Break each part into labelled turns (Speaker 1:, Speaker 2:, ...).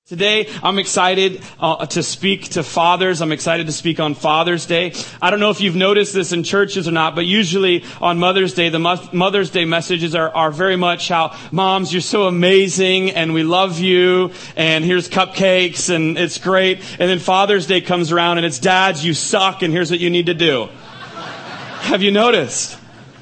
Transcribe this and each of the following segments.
Speaker 1: Today, I'm excited to speak to fathers. I'm excited to speak on Father's Day. I don't know if you've noticed this in churches or not, but usually on Mother's Day, the Mother's Day messages are very much how, moms, you're so amazing and we love you and here's cupcakes and it's great. And then Father's Day comes around and it's, dads, you suck and here's what you need to do. Have you noticed?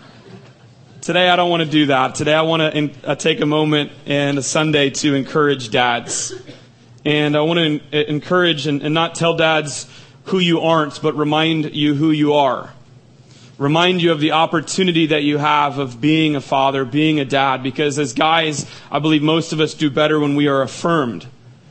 Speaker 1: Today, I don't want to do that. Today, I want to take a moment and a Sunday to encourage dads. And I want to encourage and not tell dads who you aren't, but remind you who you are. Remind you of the opportunity that you have of being a father, being a dad. Because as guys, I believe most of us do better when we are affirmed.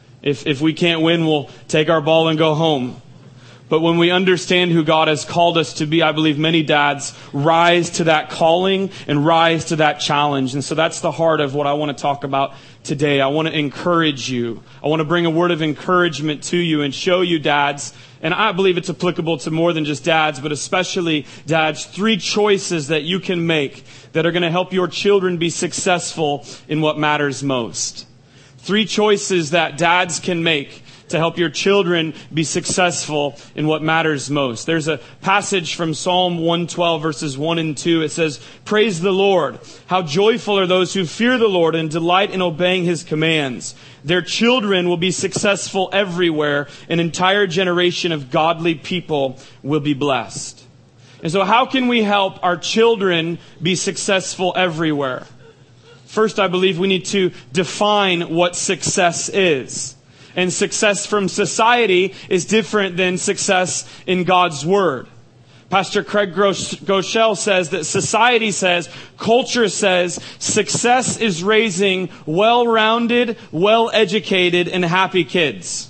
Speaker 1: If we can't win, we'll take our ball and go home. But when we understand who God has called us to be, I believe many dads rise to that calling and rise to that challenge. And so that's the heart of what I want to talk about today. I want to encourage you. I want to bring a word of encouragement to you and show you, dads, and I believe it's applicable to more than just dads, but especially dads, 3 choices that you can make that are going to help your children be successful in what matters most. 3 choices that dads can make to help your children be successful in what matters most. There's a passage from Psalm 112 verses 1 and 2. It says, "Praise the Lord. How joyful are those who fear the Lord and delight in obeying His commands. Their children will be successful everywhere. An entire generation of godly people will be blessed." And so how can we help our children be successful everywhere? First, I believe we need to define what success is. And success from society is different than success in God's Word. Pastor Craig Groeschel says that society says, culture says, success is raising well-rounded, well-educated, and happy kids.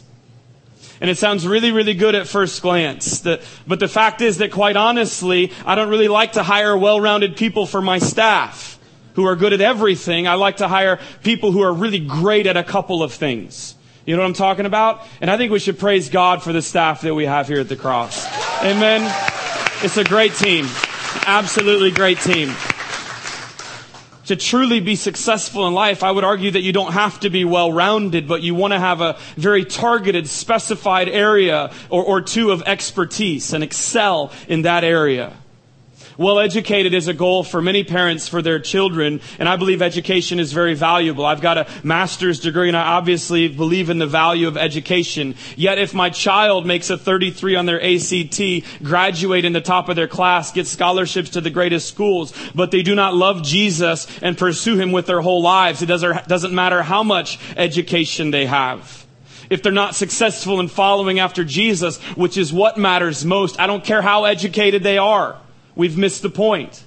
Speaker 1: And it sounds really, really good at first glance. But the fact is that quite honestly, I don't really like to hire well-rounded people for my staff who are good at everything. I like to hire people who are really great at a couple of things. You know what I'm talking about? And I think we should praise God for the staff that we have here at the Cross. Amen. It's a great team. Absolutely great team. To truly be successful in life, I would argue that you don't have to be well-rounded, but you want to have a very targeted, specified area or two of expertise and excel in that area. Well-educated is a goal for many parents for their children, and I believe education is very valuable. I've got a master's degree, and I obviously believe in the value of education. Yet if my child makes a 33 on their ACT, graduate in the top of their class, get scholarships to the greatest schools, but they do not love Jesus and pursue Him with their whole lives, it doesn't matter how much education they have. If they're not successful in following after Jesus, which is what matters most, I don't care how educated they are. We've missed the point.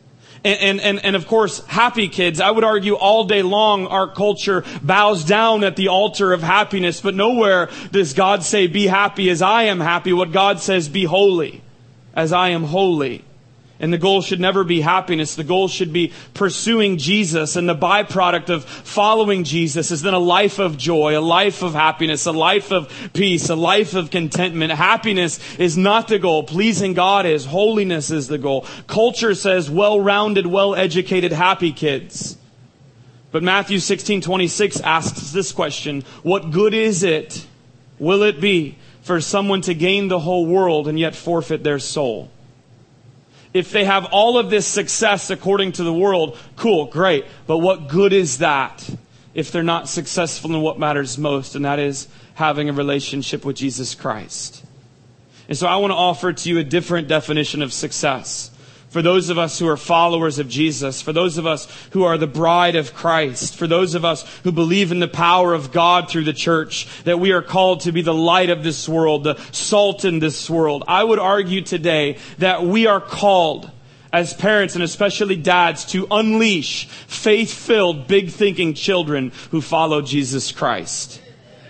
Speaker 1: And of course, happy kids, I would argue all day long our culture bows down at the altar of happiness, but nowhere does God say, be happy as I am happy. What God says, be holy as I am holy. And the goal should never be happiness. The goal should be pursuing Jesus. And the byproduct of following Jesus is then a life of joy, a life of happiness, a life of peace, a life of contentment. Happiness is not the goal. Pleasing God is. Holiness is the goal. Culture says well-rounded, well-educated, happy kids. But Matthew 16:26 asks this question, what good is it, will it be, for someone to gain the whole world and yet forfeit their soul? If they have all of this success according to the world, cool, great. But what good is that if they're not successful in what matters most, and that is having a relationship with Jesus Christ? And so I want to offer to you a different definition of success. For those of us who are followers of Jesus, for those of us who are the bride of Christ, for those of us who believe in the power of God through the church, that we are called to be the light of this world, the salt in this world, I would argue today that we are called as parents and especially dads to unleash faith-filled, big-thinking children who follow Jesus Christ.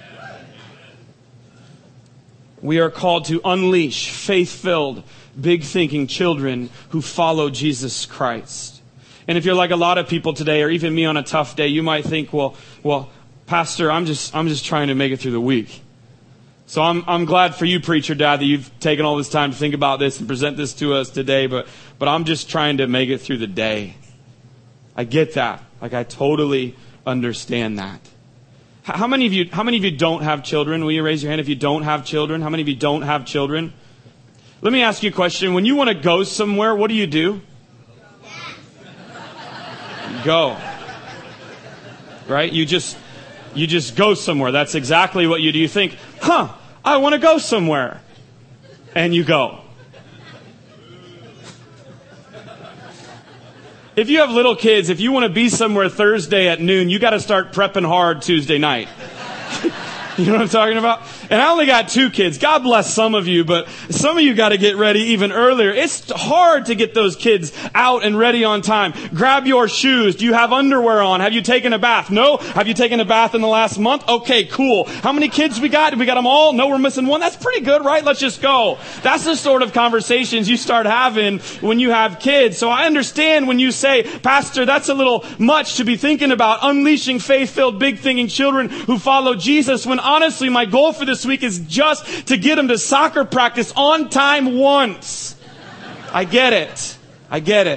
Speaker 1: We are called to unleash faith-filled, big-thinking children who follow Jesus Christ. And if you're like a lot of people today, or even me on a tough day, you might think, well, Pastor, I'm just trying to make it through the week. So I'm glad for you, preacher dad, that you've taken all this time to think about this and present this to us today, but I'm just trying to make it through the day. I get that. I totally understand that. How many of you don't have children? Will you raise your hand if you don't have children? How many of you don't have children? Let me ask you a question. When you want to go somewhere, what do? You go. Right? You just go somewhere. That's exactly what you do. You think, I want to go somewhere. And you go. If you have little kids, if you want to be somewhere Thursday at noon, you got to start prepping hard Tuesday night. You know what I'm talking about? And I only got 2 kids. God bless some of you, but some of you got to get ready even earlier. It's hard to get those kids out and ready on time. Grab your shoes. Do you have underwear on? Have you taken a bath? No? Have you taken a bath in the last month? Okay, cool. How many kids we got? We got them all? No, we're missing one. That's pretty good, right? Let's just go. That's the sort of conversations you start having when you have kids. So I understand when you say, Pastor, that's a little much to be thinking about unleashing faith-filled, big-thinking children who follow Jesus, when honestly, my goal for this week is just to get them to soccer practice on time once. I get it. I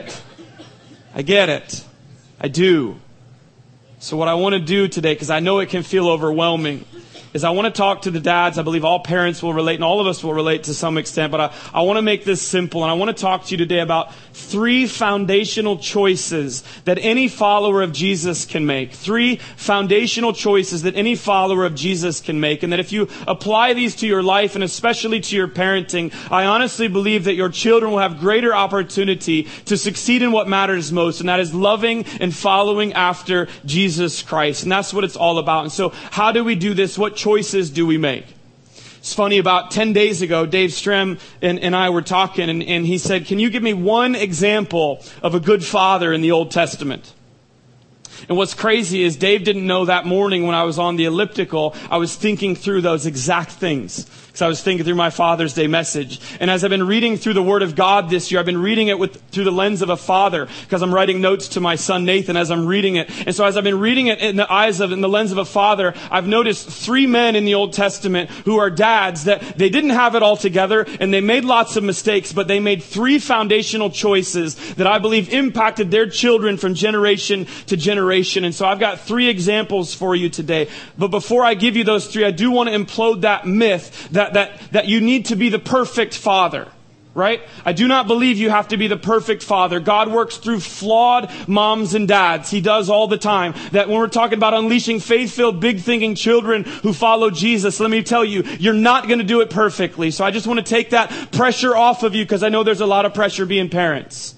Speaker 1: do. So what I want to do today, because I know it can feel overwhelming, is I want to talk to the dads. I believe all parents will relate, and all of us will relate to some extent, but I want to make this simple, and I want to talk to you today about 3 foundational choices that any follower of Jesus can make. 3 foundational choices that any follower of Jesus can make, and that if you apply these to your life, and especially to your parenting, I honestly believe that your children will have greater opportunity to succeed in what matters most, and that is loving and following after Jesus Christ. And that's what it's all about. And so how do we do this? What choices do we make? It's funny, about 10 days ago, Dave Strem and I were talking, and he said, can you give me one example of a good father in the Old Testament? And what's crazy is Dave didn't know that morning when I was on the elliptical, I was thinking through those exact things. Because I was thinking through my Father's Day message. And as I've been reading through the Word of God this year, I've been reading it through the lens of a father, because I'm writing notes to my son Nathan as I'm reading it. And so as I've been reading it in the lens of a father, I've noticed 3 men in the Old Testament who are dads that they didn't have it all together and they made lots of mistakes, but they made 3 foundational choices that I believe impacted their children from generation to generation. And so I've got 3 examples for you today. But before I give you those 3, I do want to implode that myth that you need to be the perfect father. Right? I do not believe you have to be the perfect father. God works through flawed moms and dads. He does all the time. That when we're talking about unleashing faith-filled, big-thinking children who follow Jesus, let me tell you, you're not going to do it perfectly. So I just want to take that pressure off of you, because I know there's a lot of pressure being parents.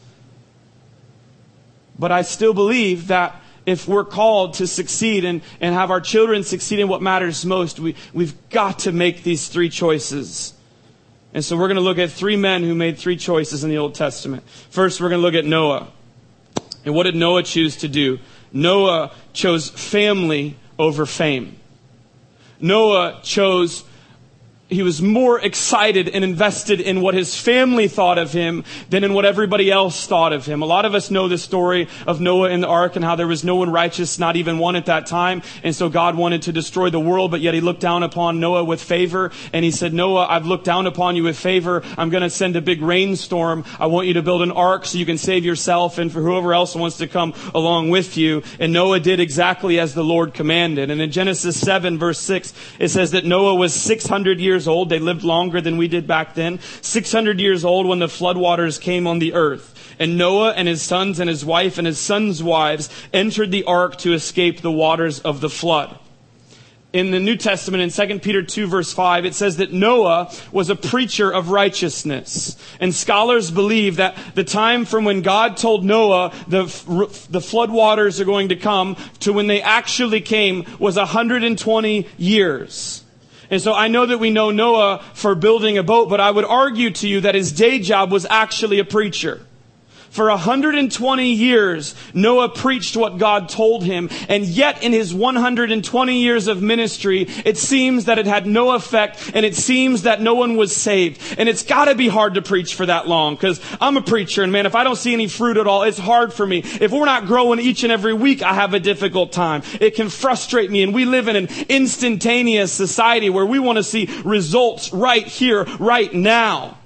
Speaker 1: But I still believe that if we're called to succeed and have our children succeed in what matters most, we've got to make these 3 choices. And so we're going to look at 3 men who made 3 choices in the Old Testament. First, we're going to look at Noah. And what did Noah choose to do? Noah chose family over fame. Noah chose he was more excited and invested in what his family thought of him than in what everybody else thought of him. A lot of us know the story of Noah in the ark and how there was no one righteous, not even one at that time. And so God wanted to destroy the world, but yet he looked down upon Noah with favor. And he said, Noah, I've looked down upon you with favor. I'm going to send a big rainstorm. I want you to build an ark so you can save yourself and for whoever else wants to come along with you. And Noah did exactly as the Lord commanded. And in Genesis 7 verse 6, it says that Noah was 600 years old. They lived longer than we did back then. 600 years old when the floodwaters came on the earth. And Noah and his sons and his wife and his sons' wives entered the ark to escape the waters of the flood. In the New Testament, in 2 Peter 2 verse 5, it says that Noah was a preacher of righteousness. And scholars believe that the time from when God told Noah the floodwaters are going to come to when they actually came was 120 years. And so I know that we know Noah for building a boat, but I would argue to you that his day job was actually a preacher. For 120 years, Noah preached what God told him, and yet in his 120 years of ministry, it seems that it had no effect, and it seems that no one was saved. And it's got to be hard to preach for that long, because I'm a preacher, and man, if I don't see any fruit at all, it's hard for me. If we're not growing each and every week, I have a difficult time. It can frustrate me, and we live in an instantaneous society where we want to see results right here, right now.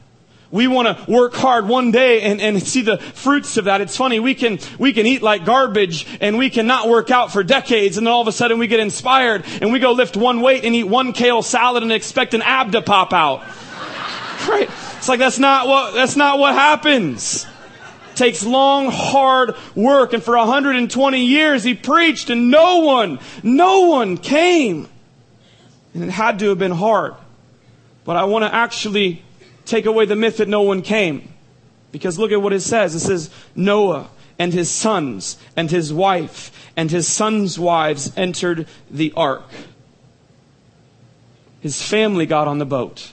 Speaker 1: We want to work hard one day and see the fruits of that. It's funny, we can eat like garbage and we can not work out for decades, and then all of a sudden we get inspired and we go lift one weight and eat one kale salad and expect an ab to pop out. Right? It's like that's not what happens. It takes long, hard work, and for 120 years he preached and no one came. And it had to have been hard. But I want to actually take away the myth that no one came. Because look at what it says. It says, Noah and his sons and his wife and his sons' wives entered the ark. His family got on the boat.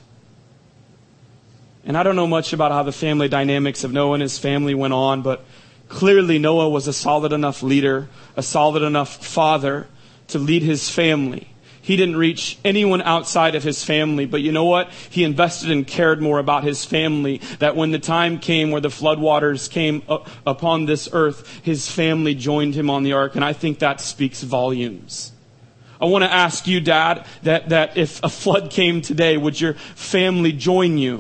Speaker 1: And I don't know much about how the family dynamics of Noah and his family went on, but clearly Noah was a solid enough leader, a solid enough father to lead his family. He didn't reach anyone outside of his family, but you know what? He invested and cared more about his family, that when the time came where the floodwaters came upon this earth, his family joined him on the ark, and I think that speaks volumes. I want to ask you, Dad, that if a flood came today, would your family join you?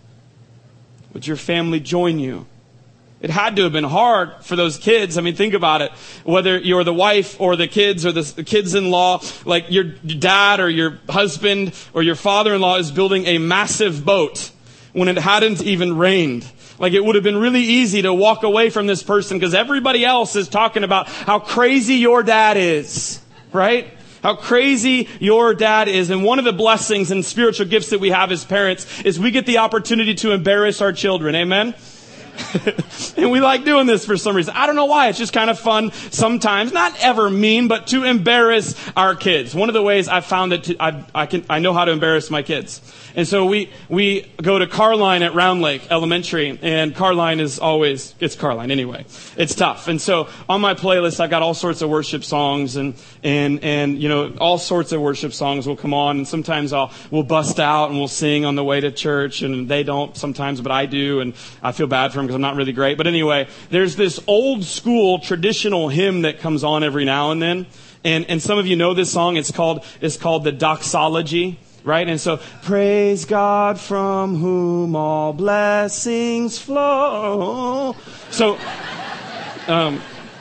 Speaker 1: Would your family join you? It had to have been hard for those kids. I mean, think about it. Whether you're the wife or the kids or the kids-in-law, like your dad or your husband or your father-in-law is building a massive boat when it hadn't even rained. Like, it would have been really easy to walk away from this person because everybody else is talking about how crazy your dad is, right? How crazy your dad is. And one of the blessings and spiritual gifts that we have as parents is we get the opportunity to embarrass our children. Amen? And we like doing this for some reason. I don't know why. It's just kind of fun sometimes. Not ever mean, but to embarrass our kids. One of the ways I've found that I know how to embarrass my kids. And so we go to Carline at Round Lake Elementary, and Carline is always, it's Carline anyway. It's tough. And so on my playlist, I've got all sorts of worship songs and you know, all sorts of worship songs will come on, and sometimes we'll bust out and we'll sing on the way to church, and they don't sometimes, but I do, and I feel bad for them because I'm not really great. But anyway, there's this old school traditional hymn that comes on every now and then. And some of you know this song. It's called the Doxology. Right? And so, praise God from whom all blessings flow. So, and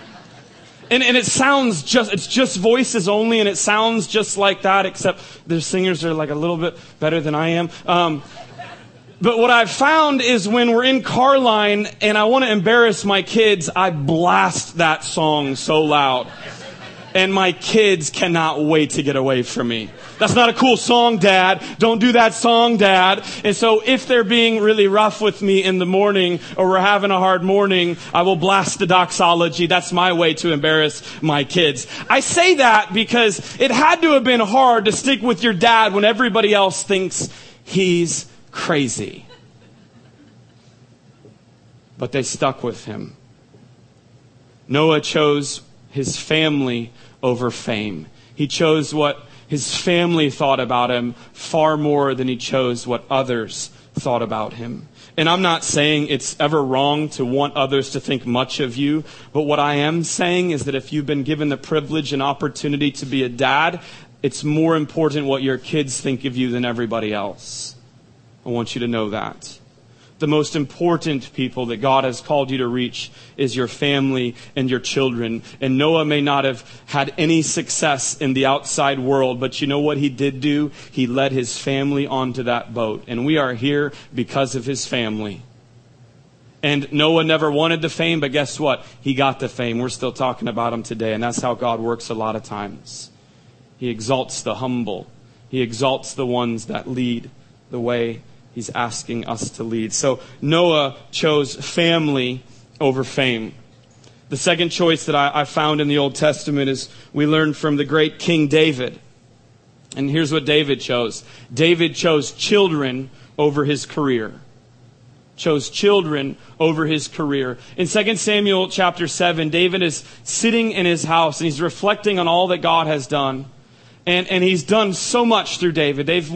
Speaker 1: it sounds it's just voices only, and it sounds just like that, except the singers are like a little bit better than I am. But what I've found is when we're in Carline and I want to embarrass my kids, I blast that song so loud. And my kids cannot wait to get away from me. That's not a cool song, Dad. Don't do that song, Dad. And so if they're being really rough with me in the morning or we're having a hard morning, I will blast the Doxology. That's my way to embarrass my kids. I say that because it had to have been hard to stick with your dad when everybody else thinks he's crazy. But they stuck with him. Noah chose his family over fame. He chose what his family thought about him far more than he chose what others thought about him. And I'm not saying it's ever wrong to want others to think much of you, but what I am saying is that if you've been given the privilege and opportunity to be a dad, it's more important what your kids think of you than everybody else. I want you to know that. The most important people that God has called you to reach is your family and your children. And Noah may not have had any success in the outside world, but you know what he did do? He led his family onto that boat. And we are here because of his family. And Noah never wanted the fame, but guess what? He got the fame. We're still talking about him today, and that's how God works a lot of times. He exalts the humble. He exalts the ones that lead the way He's asking us to lead. So Noah chose family over fame. The second choice that I found in the Old Testament is we learn from the great King David. And here's what David chose. David chose children over his career. Chose children over his career. In 2 Samuel chapter 7, David is sitting in his house and he's reflecting on all that God has done. And he's done so much through David. They've went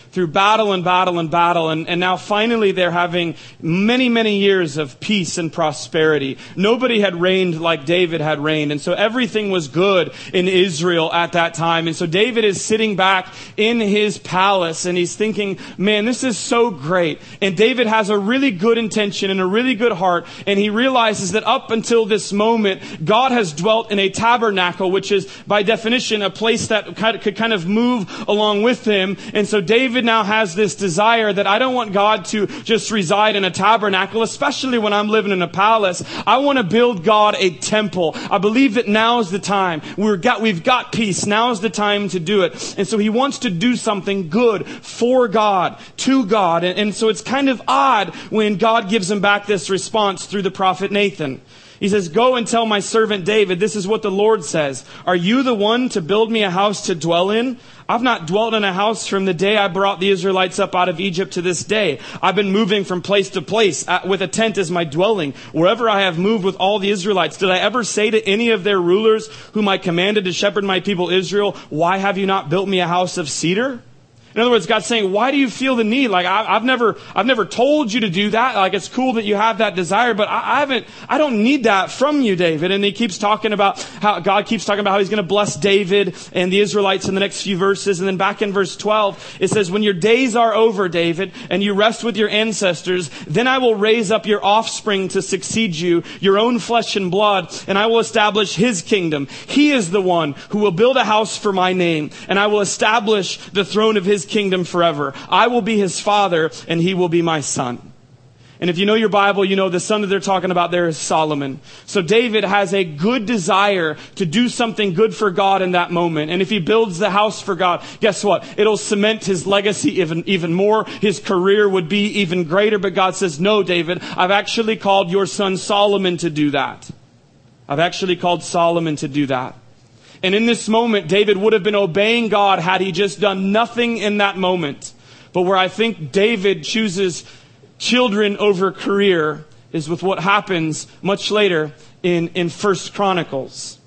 Speaker 1: through battle and battle and battle. And now finally they're having many, many years of peace and prosperity. Nobody had reigned like David had reigned. And so everything was good in Israel at that time. And so David is sitting back in his palace and he's thinking, man, this is so great. And David has a really good intention and a really good heart. And he realizes that up until this moment, God has dwelt in a tabernacle, which is by definition a place that could kind of move along with him. And so David now has this desire that I don't want God to just reside in a tabernacle, especially when I'm living in a palace. I want to build God a temple. I believe that now is the time. We've got peace. Now is the time to do it. And so he wants to do something good for God, to God. And so it's kind of odd when God gives him back this response through the prophet Nathan. He says, go and tell my servant David, this is what the Lord says. Are you the one to build me a house to dwell in? I've not dwelt in a house from the day I brought the Israelites up out of Egypt to this day. I've been moving from place to place with a tent as my dwelling. Wherever I have moved with all the Israelites, did I ever say to any of their rulers whom I commanded to shepherd my people Israel, why have you not built me a house of cedar? In other words, God's saying, why do you feel the need? Like, I've never told you to do that. Like, it's cool that you have that desire, but I don't need that from you, David. And he keeps talking about how God keeps talking about how he's going to bless David and the Israelites in the next few verses. And then back in verse 12, it says, when your days are over, David, and you rest with your ancestors, then I will raise up your offspring to succeed you, your own flesh and blood, and I will establish his kingdom. He is the one who will build a house for my name, and I will establish the throne of his kingdom forever. I will be his father and he will be my son. And if you know your Bible, you know the son that they're talking about there is Solomon. So David has a good desire to do something good for God in that moment. And if he builds the house for God, guess what? It'll cement his legacy even more. His career would be even greater. But God says, no, David, I've actually called your son Solomon to do that. I've actually called Solomon to do that. And in this moment, David would have been obeying God had he just done nothing in that moment. But where I think David chooses children over career is with what happens much later in 1 Chronicles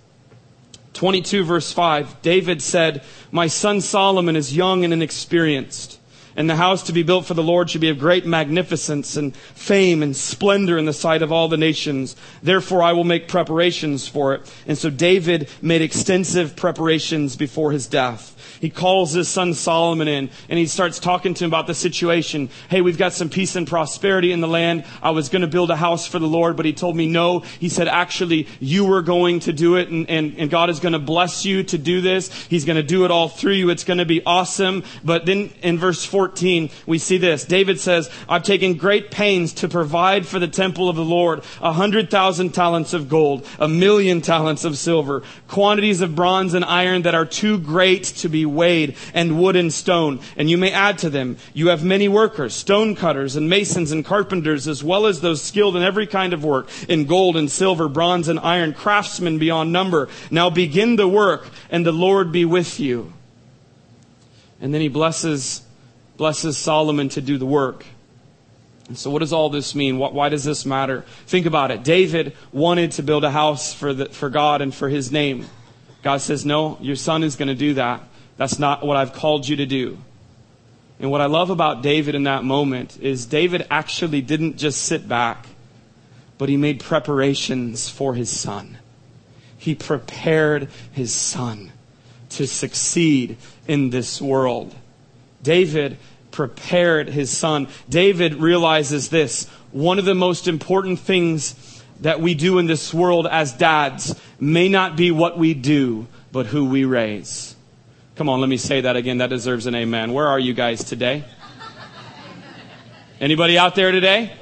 Speaker 1: 22 verse 5. David said, my son Solomon is young and inexperienced, and the house to be built for the Lord should be of great magnificence and fame and splendor in the sight of all the nations. Therefore, I will make preparations for it. And so David made extensive preparations before his death. He calls his son Solomon in and he starts talking to him about the situation. Hey, we've got some peace and prosperity in the land. I was going to build a house for the Lord, but he told me no. He said, actually, you were going to do it and God is going to bless you to do this. He's going to do it all through you. It's going to be awesome. But then in verse 14, we see this. David says, I've taken great pains to provide for the temple of the Lord 100,000 talents of gold, 1,000,000 talents of silver, quantities of bronze and iron that are too great to be weighed, and wood and stone. And you may add to them, you have many workers, stone cutters and masons and carpenters, as well as those skilled in every kind of work, in gold and silver, bronze and iron, craftsmen beyond number. Now begin the work, and the Lord be with you. And then he blesses Solomon to do the work. And so what does all this mean? Why does this matter? Think about it. David wanted to build a house for God and for his name. God says, no, your son is going to do that. That's not what I've called you to do. And what I love about David in that moment is David actually didn't just sit back, but he made preparations for his son. He prepared his son to succeed in this world. David prepared his son. David realizes this. One of the most important things that we do in this world as dads may not be what we do, but who we raise. Come on, let me say that again. That deserves an amen. Where are you guys today? Anybody out there today?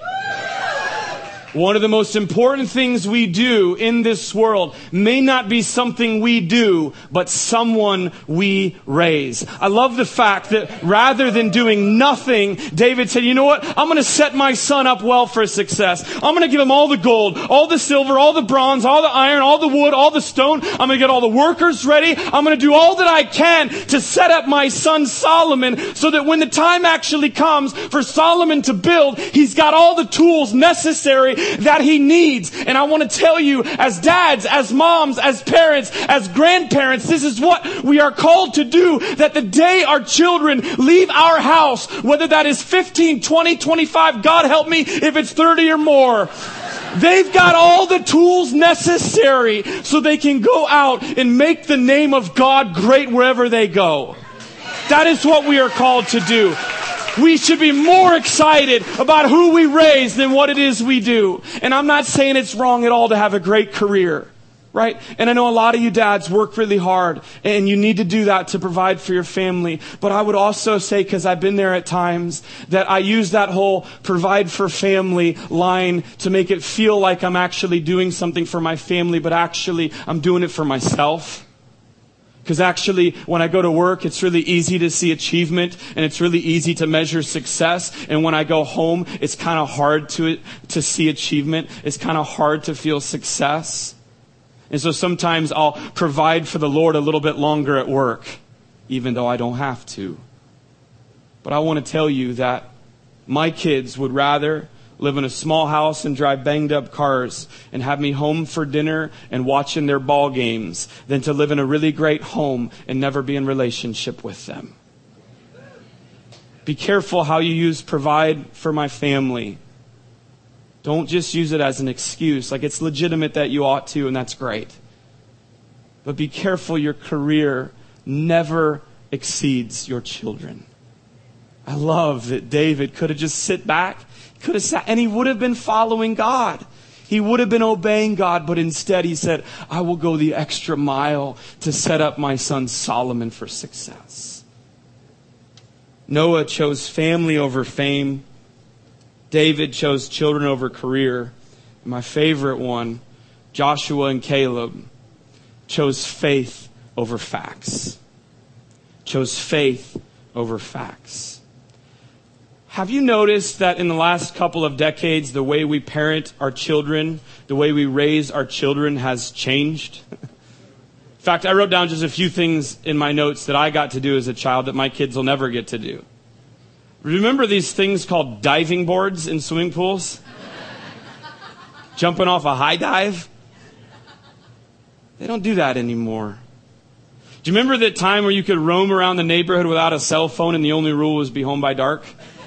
Speaker 1: One of the most important things we do in this world may not be something we do, but someone we raise. I love the fact that rather than doing nothing, David said, you know what? I'm going to set my son up well for success. I'm going to give him all the gold, all the silver, all the bronze, all the iron, all the wood, all the stone. I'm going to get all the workers ready. I'm going to do all that I can to set up my son Solomon so that when the time actually comes for Solomon to build, he's got all the tools necessary that he needs. And I want to tell you, as dads, as moms, as parents, as grandparents, this is what we are called to do, that the day our children leave our house, whether that is 15, 20, 25, God help me if it's 30 or more, they've got all the tools necessary so they can go out and make the name of God great wherever they go. That is what we are called to do. We should be more excited about who we raise than what it is we do. And I'm not saying it's wrong at all to have a great career, right? And I know a lot of you dads work really hard, and you need to do that to provide for your family. But I would also say, because I've been there at times, that I use that whole provide for family line to make it feel like I'm actually doing something for my family, but actually I'm doing it for myself. Because actually, when I go to work, it's really easy to see achievement, and it's really easy to measure success. And when I go home, it's kind of hard to see achievement. It's kind of hard to feel success. And so sometimes I'll provide for the Lord a little bit longer at work, even though I don't have to. But I want to tell you that my kids would rather live in a small house and drive banged up cars and have me home for dinner and watching their ball games than to live in a really great home and never be in relationship with them. Be careful how you use provide for my family. Don't just use it as an excuse. Like, it's legitimate that you ought to, and that's great. But be careful your career never exceeds your children. I love that David could have just sit back, could have sat, and he would have been following God. He would have been obeying God, but instead he said, I will go the extra mile to set up my son Solomon for success. Noah chose family over fame. David chose children over career. And my favorite one, Joshua and Caleb, chose faith over facts. Chose faith over facts. Have you noticed that in the last couple of decades, the way we parent our children, the way we raise our children has changed? In fact, I wrote down just a few things in my notes that I got to do as a child that my kids will never get to do. Remember these things called diving boards in swimming pools? Jumping off a high dive? They don't do that anymore. Do you remember that time where you could roam around the neighborhood without a cell phone and the only rule was be home by dark?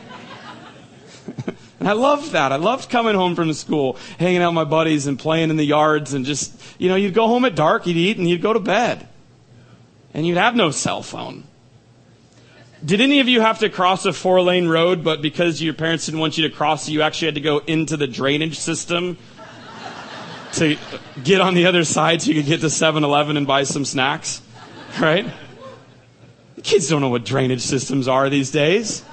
Speaker 1: And I loved that. I loved coming home from school, hanging out with my buddies and playing in the yards and just, you'd go home at dark, you'd eat, and you'd go to bed. And you'd have no cell phone. Did any of you have to cross a 4-lane road, but because your parents didn't want you to cross it, you actually had to go into the drainage system to get on the other side so you could get to 7-Eleven and buy some snacks? Right? The kids don't know what drainage systems are these days.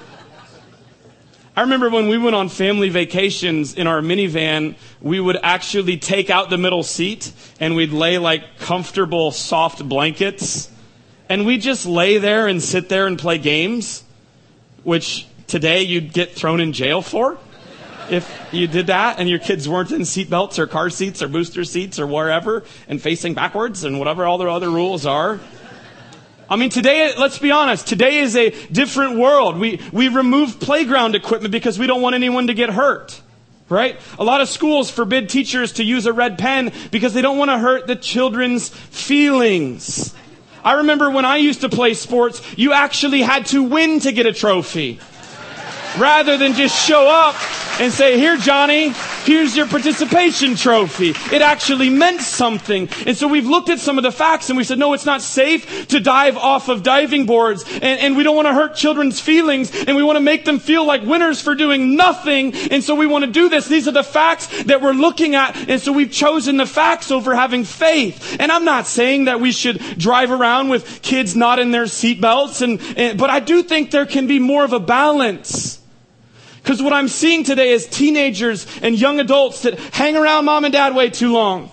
Speaker 1: I remember when we went on family vacations in our minivan, we would actually take out the middle seat and we'd lay like comfortable, soft blankets. And we'd just lay there and sit there and play games, which today you'd get thrown in jail for if you did that and your kids weren't in seatbelts or car seats or booster seats or wherever and facing backwards and whatever all the other rules are. I mean, today, let's be honest, today is a different world. We remove playground equipment because we don't want anyone to get hurt, right? A lot of schools forbid teachers to use a red pen because they don't want to hurt the children's feelings. I remember when I used to play sports, you actually had to win to get a trophy. Rather than just show up and say, here, Johnny, here's your participation trophy. It actually meant something. And so we've looked at some of the facts and we said, no, it's not safe to dive off of diving boards. And we don't want to hurt children's feelings. And we want to make them feel like winners for doing nothing. And so we want to do this. These are the facts that we're looking at. And so we've chosen the facts over having faith. And I'm not saying that we should drive around with kids not in their seatbelts. But I do think there can be more of a balance. Because what I'm seeing today is teenagers and young adults that hang around mom and dad way too long.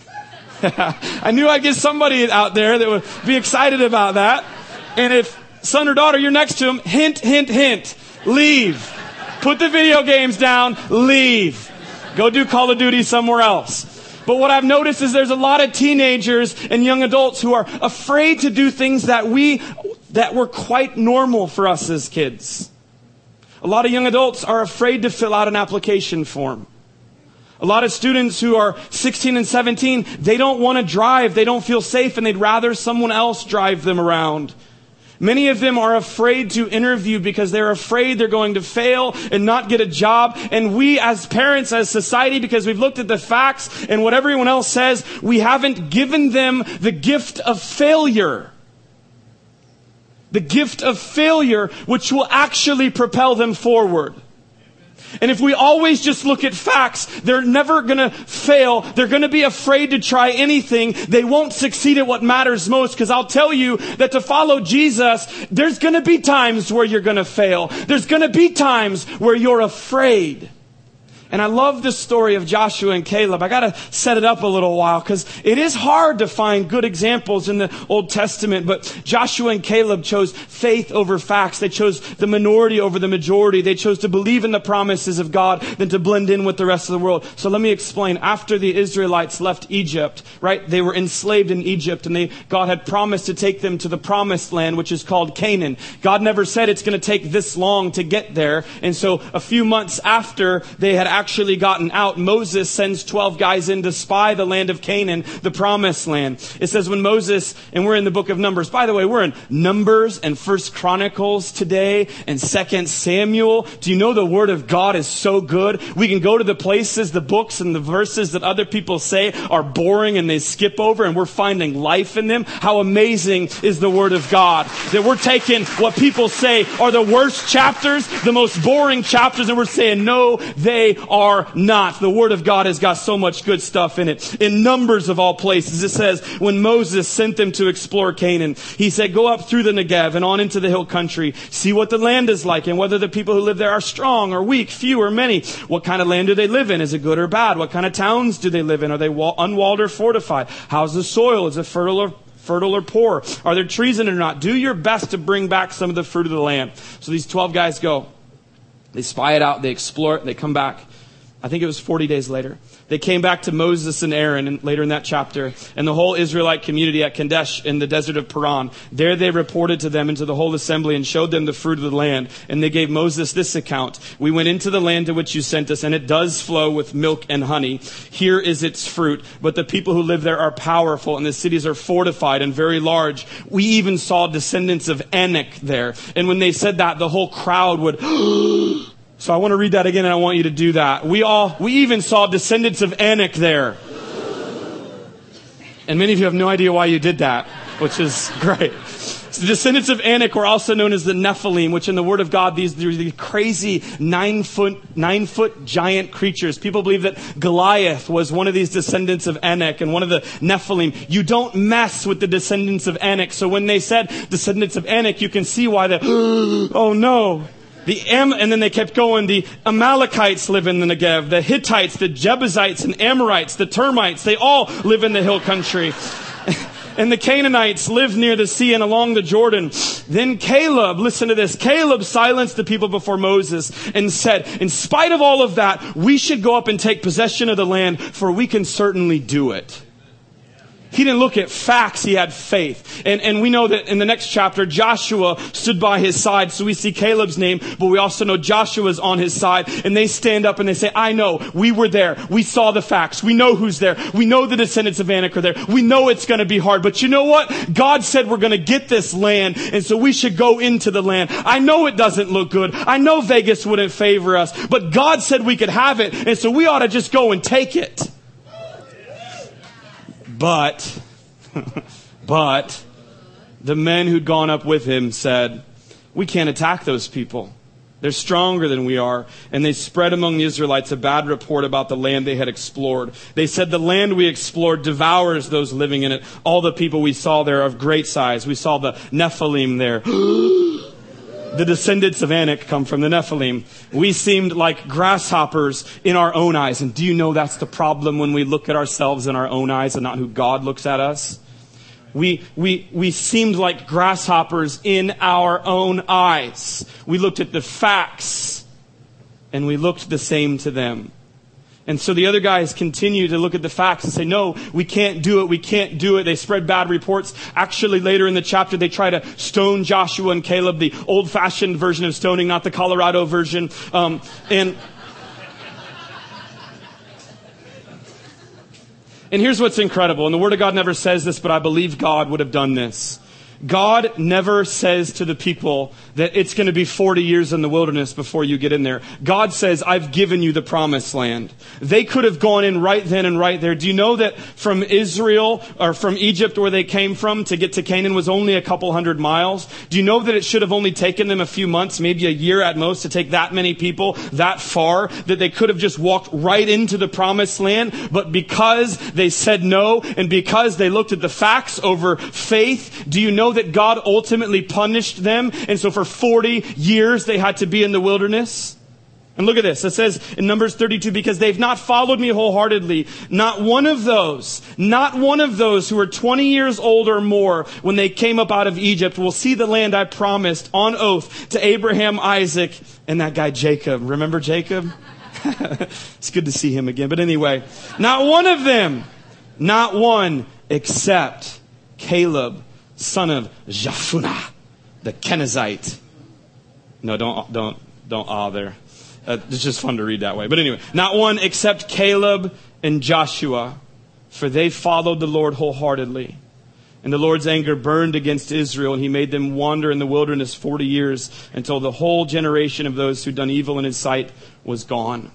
Speaker 1: I knew I'd get somebody out there that would be excited about that. And if son or daughter, you're next to them, hint, hint, hint, leave. Put the video games down, leave. Go do Call of Duty somewhere else. But what I've noticed is there's a lot of teenagers and young adults who are afraid to do things that were quite normal for us as kids. A lot of young adults are afraid to fill out an application form. A lot of students who are 16 and 17, they don't want to drive. They don't feel safe, and they'd rather someone else drive them around. Many of them are afraid to interview because they're afraid they're going to fail and not get a job. And we as parents, as society, because we've looked at the facts and what everyone else says, we haven't given them the gift of failure. The gift of failure, which will actually propel them forward. And if we always just look at facts, they're never going to fail. They're going to be afraid to try anything. They won't succeed at what matters most. Because I'll tell you that to follow Jesus, there's going to be times where you're going to fail. There's going to be times where you're afraid. And I love the story of Joshua and Caleb. I got to set it up a little while because it is hard to find good examples in the Old Testament. But Joshua and Caleb chose faith over facts. They chose the minority over the majority. They chose to believe in the promises of God than to blend in with the rest of the world. So let me explain. After the Israelites left Egypt, right, they were enslaved in Egypt, and God had promised to take them to the promised land, which is called Canaan. God never said it's going to take this long to get there. And so a few months after they had actually gotten out, Moses sends 12 guys in to spy the land of Canaan, the promised land. It says when Moses, and we're in the book of Numbers. By the way, we're in Numbers and 1 Chronicles today and 2 Samuel. Do you know the Word of God is so good? We can go to the places, the books and the verses that other people say are boring and they skip over, and we're finding life in them. How amazing is the Word of God? That we're taking what people say are the worst chapters, the most boring chapters, and we're saying, no, they are not. The Word of God has got so much good stuff in it. In Numbers of all places, it says, when Moses sent them to explore Canaan, he said, go up through the Negev and on into the hill country. See what the land is like and whether the people who live there are strong or weak, few or many. What kind of land do they live in? Is it good or bad? What kind of towns do they live in? Are they unwalled or fortified? How's the soil? Is it fertile or poor? Are there trees in it or not? Do your best to bring back some of the fruit of the land. So these 12 guys go. They spy it out. They explore it. They come back. I think it was 40 days later. They came back to Moses and Aaron, and later in that chapter, and the whole Israelite community at Kadesh in the desert of Paran. There they reported to them and to the whole assembly and showed them the fruit of the land. And they gave Moses this account. We went into the land to which you sent us, and it does flow with milk and honey. Here is its fruit. But the people who live there are powerful, and the cities are fortified and very large. We even saw descendants of Anak there. And when they said that, the whole crowd would... So I want to read that again, and I want you to do that. We even saw descendants of Anak there. And many of you have no idea why you did that, which is great. So the descendants of Anak were also known as the Nephilim, which in the Word of God, these crazy 9-foot giant creatures. People believe that Goliath was one of these descendants of Anak and one of the Nephilim. You don't mess with the descendants of Anak. So when they said descendants of Anak, you can see why oh no. And then they kept going. The Amalekites live in the Negev. The Hittites, the Jebusites and Amorites, the termites, they all live in the hill country. And the Canaanites live near the sea and along the Jordan. Then Caleb, listen to this, Caleb silenced the people before Moses and said, in spite of all of that, we should go up and take possession of the land, for we can certainly do it. He didn't look at facts, he had faith. And we know that in the next chapter, Joshua stood by his side. So we see Caleb's name, but we also know Joshua's on his side. And they stand up and they say, I know, we were there. We saw the facts. We know who's there. We know the descendants of Anak are there. We know it's going to be hard. But you know what? God said we're going to get this land. And so we should go into the land. I know it doesn't look good. I know Vegas wouldn't favor us. But God said we could have it. And so we ought to just go and take it. But the men who'd gone up with him said, we can't attack those people. They're stronger than we are. And they spread among the Israelites a bad report about the land they had explored. They said, the land we explored devours those living in it. All the people we saw there are of great size. We saw the Nephilim there. The descendants of Anak come from the Nephilim. We seemed like grasshoppers in our own eyes. And do you know that's the problem when we look at ourselves in our own eyes and not who God looks at us? We seemed like grasshoppers in our own eyes. We looked at the facts and we looked the same to them. And so the other guys continue to look at the facts and say, no, we can't do it. We can't do it. They spread bad reports. Actually, later in the chapter, they try to stone Joshua and Caleb, the old-fashioned version of stoning, not the Colorado version. And And here's what's incredible. And the Word of God never says this, but I believe God would have done this. God never says to the people that it's going to be 40 years in the wilderness before you get in there. God says, I've given you the promised land. They could have gone in right then and right there. Do you know that from Israel or from Egypt where they came from to get to Canaan was only a couple hundred miles? Do you know that it should have only taken them a few months, maybe a year at most, to take that many people that far, that they could have just walked right into the promised land? But because they said no and because they looked at the facts over faith, do you know that God ultimately punished them? And so for 40 years they had to be in the wilderness. And look at this. It says in Numbers 32, because they've not followed me wholeheartedly. Not one of those who were 20 years old or more when they came up out of Egypt will see the land I promised on oath to Abraham, Isaac, and that guy Jacob. Remember Jacob? It's good to see him again. But anyway, not one of them, not one except Caleb, son of Jephunneh, the Kenizzite. No, don't there. It's just fun to read that way. But anyway, not one except Caleb and Joshua, for they followed the Lord wholeheartedly. And the Lord's anger burned against Israel, and he made them wander in the wilderness 40 years until the whole generation of those who'd done evil in his sight was gone.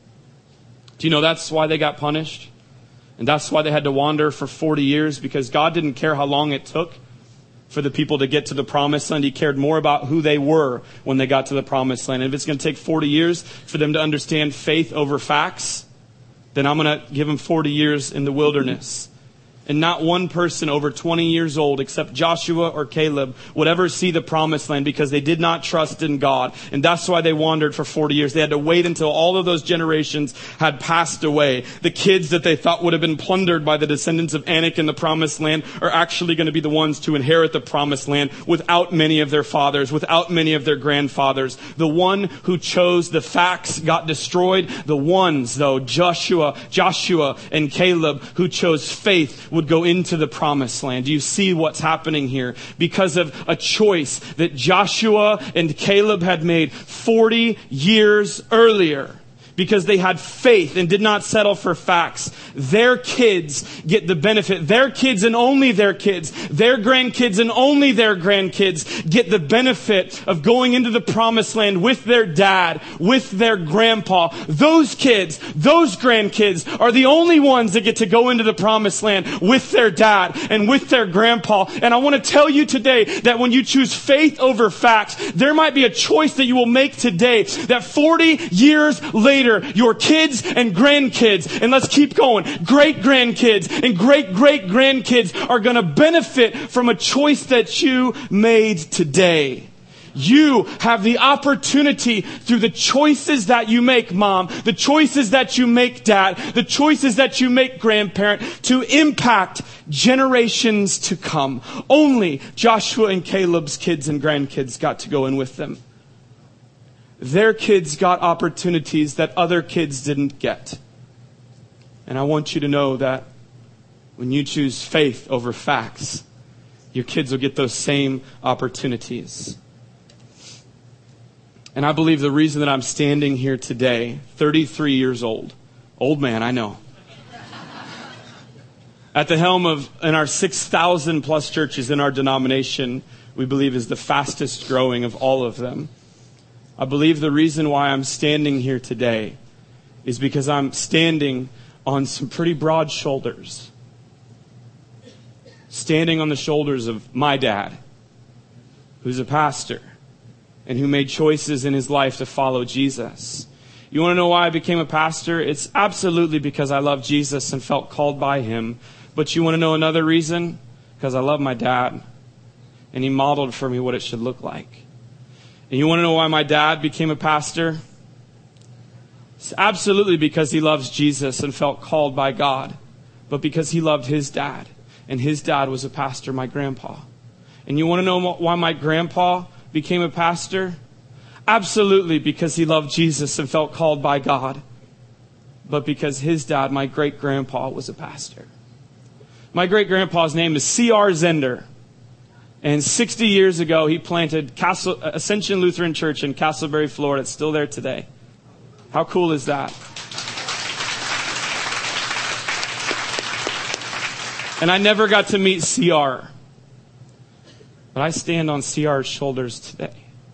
Speaker 1: Do you know that's why they got punished? And that's why they had to wander for 40 years, because God didn't care how long it took for the people to get to the promised land. He cared more about who they were when they got to the promised land. And if it's going to take 40 years for them to understand faith over facts, then I'm going to give them 40 years in the wilderness. And not one person over 20 years old, except Joshua or Caleb, would ever see the promised land because they did not trust in God. And that's why they wandered for 40 years. They had to wait until all of those generations had passed away. The kids that they thought would have been plundered by the descendants of Anak in the promised land are actually going to be the ones to inherit the promised land without many of their fathers, without many of their grandfathers. The one who chose the facts got destroyed. The ones, though, Joshua and Caleb, who chose faith, would go into the promised land. Do you see what's happening here? Because of a choice that Joshua and Caleb had made 40 years earlier. Because they had faith and did not settle for facts. Their kids get the benefit. Their kids and only their kids. Their grandkids and only their grandkids get the benefit of going into the promised land with their dad, with their grandpa. Those kids, those grandkids are the only ones that get to go into the promised land with their dad and with their grandpa. And I want to tell you today that when you choose faith over facts, there might be a choice that you will make today that 40 years later, your kids and grandkids, and let's keep going, great-grandkids and great-great-grandkids are going to benefit from a choice that you made today. You have the opportunity through the choices that you make, mom, the choices that you make, dad, the choices that you make, grandparent, to impact generations to come. Only Joshua and Caleb's kids and grandkids got to go in with them. Their kids got opportunities that other kids didn't get. And I want you to know that when you choose faith over facts, your kids will get those same opportunities. And I believe the reason that I'm standing here today, 33 years old man, I know, at the helm of, in our 6,000 plus churches in our denomination, we believe is the fastest growing of all of them. I believe the reason why I'm standing here today is because I'm standing on some pretty broad shoulders. Standing on the shoulders of my dad, who's a pastor, and who made choices in his life to follow Jesus. You want to know why I became a pastor? It's absolutely because I love Jesus and felt called by him. But you want to know another reason? Because I love my dad, and he modeled for me what it should look like. And you want to know why my dad became a pastor? It's absolutely because he loves Jesus and felt called by God, but because he loved his dad, and his dad was a pastor, my grandpa. And you want to know why my grandpa became a pastor? Absolutely because he loved Jesus and felt called by God, but because his dad, my great-grandpa, was a pastor. My great-grandpa's name is C.R. Zender. And 60 years ago, he planted Ascension Lutheran Church in Castleberry, Florida. It's still there today. How cool is that? And I never got to meet CR. But I stand on CR's shoulders today.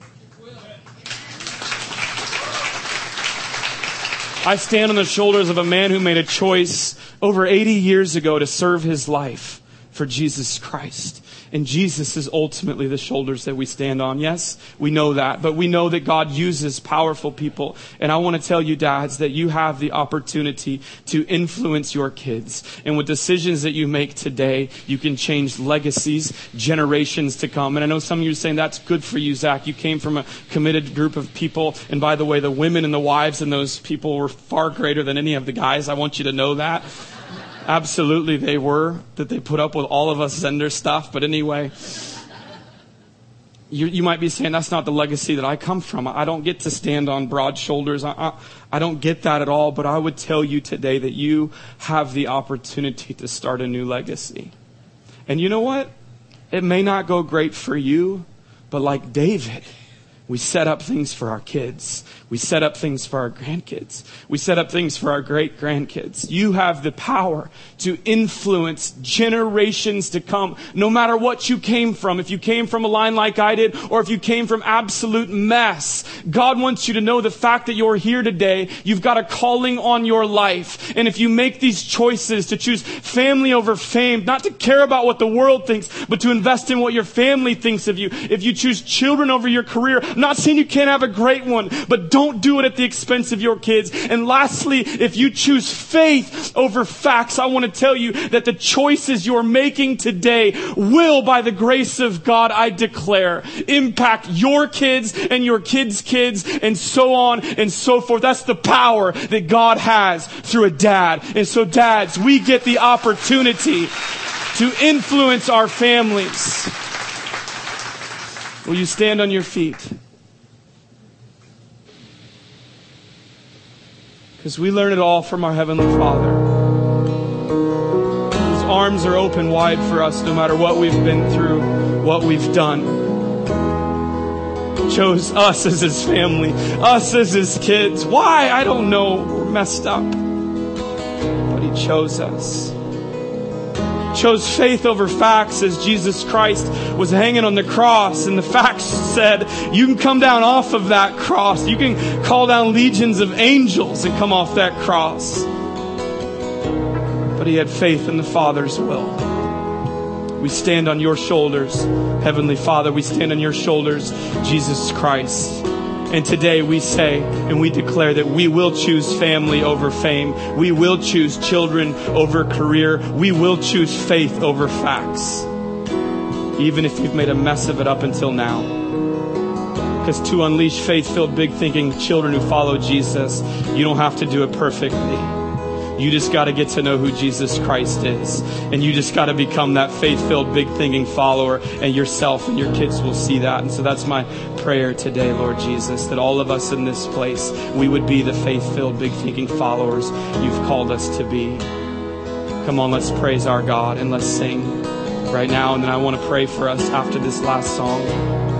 Speaker 1: I stand on the shoulders of a man who made a choice over 80 years ago to serve his life for Jesus Christ. And Jesus is ultimately the shoulders that we stand on. Yes, we know that. But we know that God uses powerful people. And I want to tell you, dads, that you have the opportunity to influence your kids. And with decisions that you make today, you can change legacies, generations to come. And I know some of you are saying, that's good for you, Zach. You came from a committed group of people. And by the way, the women and the wives and those people were far greater than any of the guys. I want you to know that. Absolutely they were, that they put up with all of us Zender stuff. But anyway, you might be saying, that's not the legacy that I come from. I don't get to stand on broad shoulders. I don't get that at all. But I would tell you today that you have the opportunity to start a new legacy. And you know what? It may not go great for you, but like David, we set up things for our kids. We set up things for our grandkids. We set up things for our great-grandkids. You have the power to influence generations to come, no matter what you came from. If you came from a line like I did, or if you came from absolute mess, God wants you to know the fact that you're here today, you've got a calling on your life. And if you make these choices to choose family over fame, not to care about what the world thinks, but to invest in what your family thinks of you. If you choose children over your career, I'm not saying you can't have a great one, but don't do it at the expense of your kids. And lastly, if you choose faith over facts, I want to tell you that the choices you're making today will, by the grace of God, I declare, impact your kids and your kids' kids and so on and so forth. That's the power that God has through a dad. And so dads, we get the opportunity to influence our families. Will you stand on your feet? Because we learn it all from our Heavenly Father. His arms are open wide for us no matter what we've been through, what we've done. He chose us as His family, us as His kids. Why? I don't know. We're messed up. But He chose us. Chose faith over facts as Jesus Christ was hanging on the cross, and the facts said, you can come down off of that cross. You can call down legions of angels and come off that cross. But He had faith in the Father's will. We stand on your shoulders, Heavenly Father. We stand on your shoulders, Jesus Christ. And today we say and we declare that we will choose family over fame. We will choose children over career. We will choose faith over facts. Even if you've made a mess of it up until now. Because to unleash faith-filled, big-thinking children who follow Jesus, you don't have to do it perfectly. You just got to get to know who Jesus Christ is. And you just got to become that faith-filled, big-thinking follower. And yourself and your kids will see that. And so that's my prayer today, Lord Jesus, that all of us in this place, we would be the faith-filled, big-thinking followers you've called us to be. Come on, let's praise our God and let's sing right now. And then I want to pray for us after this last song.